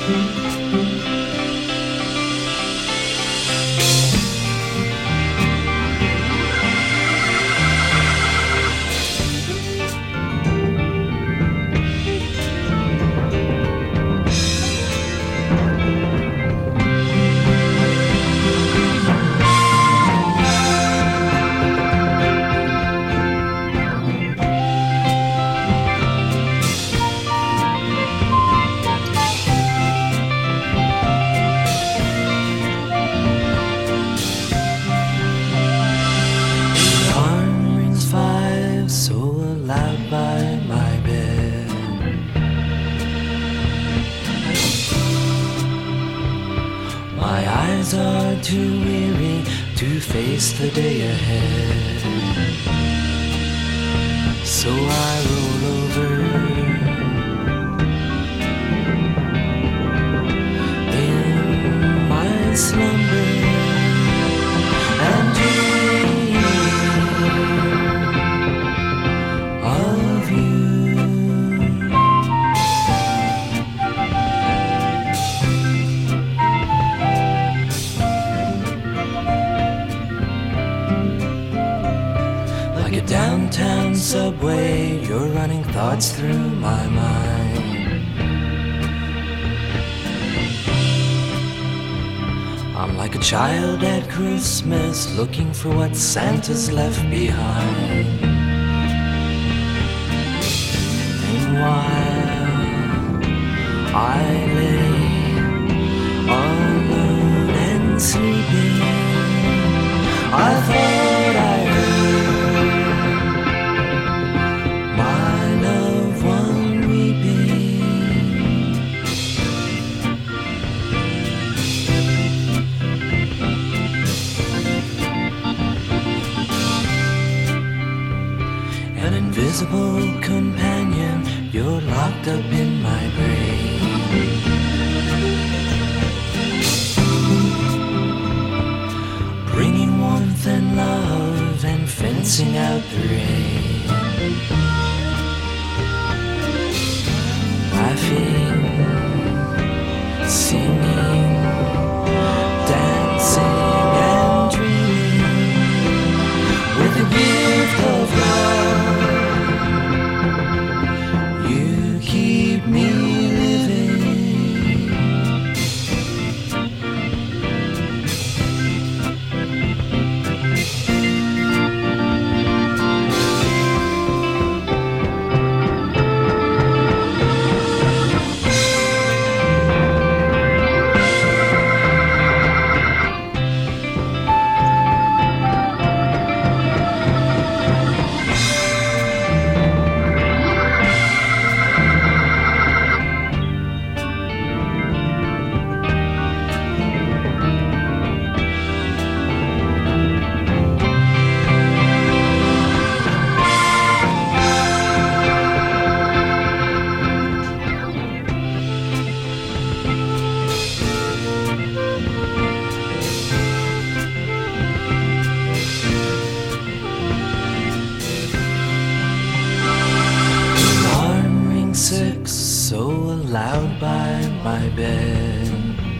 Too weary to face the day ahead, so I roll over in my slumber and dream of you. Downtown subway, you're running thoughts through my mind. I'm like a child at Christmas, looking for what Santa's left behind. And while I lay alone and sleeping, I thought I heard invisible companion, you're locked up in my brain. Bringing warmth and love and fencing out the rain. Laughing, singing, dancing and dreaming with the gift of love. Me living. Loud by my bed.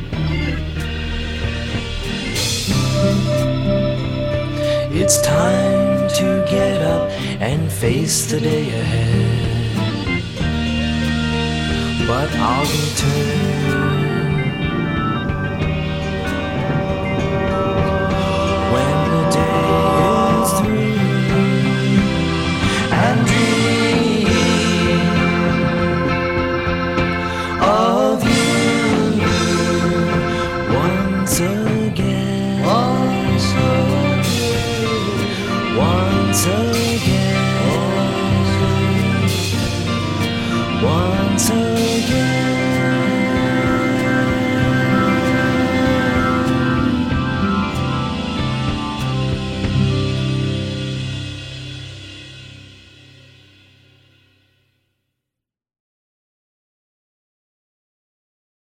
It's time to get up and face the day ahead, but I'll return